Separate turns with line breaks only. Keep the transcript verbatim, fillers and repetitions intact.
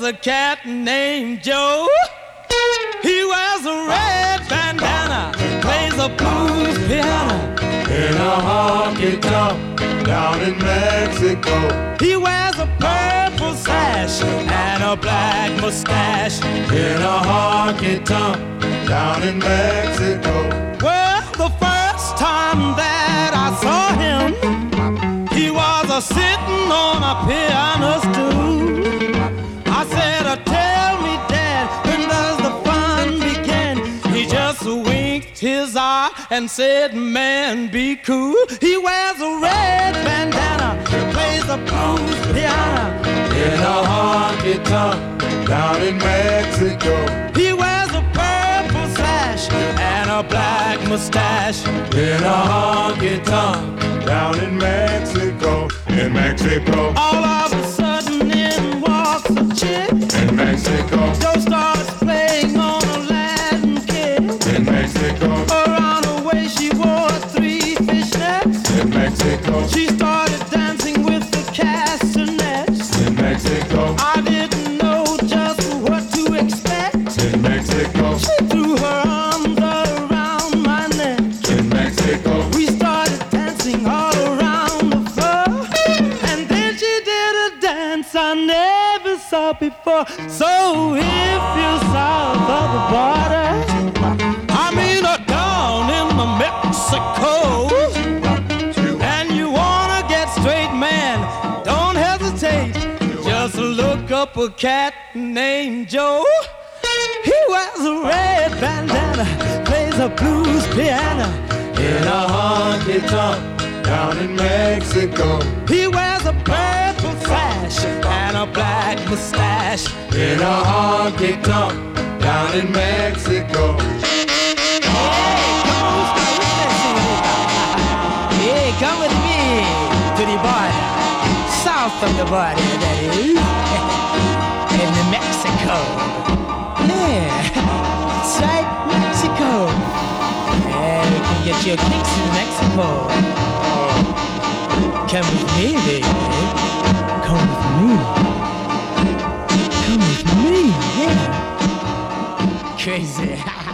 a cat named Joe. He wears a red bandana, plays a blues piano
in a honky-tonk down in Mexico.
He wears a purple sash and a black mustache
in a honky-tonk down in Mexico.
Well, the first time that I saw him, he was a sitting on a piano stool. I said, uh, tell me, Dad, when does the fun begin? He just winked his eye and said, man, be cool. He wears a red bandana, plays a blues piano
in a honky-tonk down in Mexico.
He wears a purple sash and a black mustache
in a honky-tonk down in Mexico. In Mexico.
All of a sudden in walks a chick
in Mexico.
Joe starts playing on a Latin kid
in Mexico.
Around her waist she wore three fishnets
in Mexico.
She started dancing with the castanets
in Mexico.
I didn't know just what to expect
in Mexico.
She threw her arms around my neck
in Mexico.
We started dancing all around the floor, and then she did a dance I never saw before. So if you're south of the border, I mean uh, down in the Mexico, and you wanna get straight, man, don't hesitate. Just look up a cat named Joe. He wears a red bandana, plays a blues piano
in a honky-tonk down in Mexico.
He wears a purple sash and a black mustache
in a honky-tonk down in Mexico.
Hey, come with me to the border, south of the border, that is, in Mexico. Yeah, that's right, Mexico. Yeah, we can get your kicks in Mexico. Come with me, baby. Come with me. Come with me, yeah. Crazy.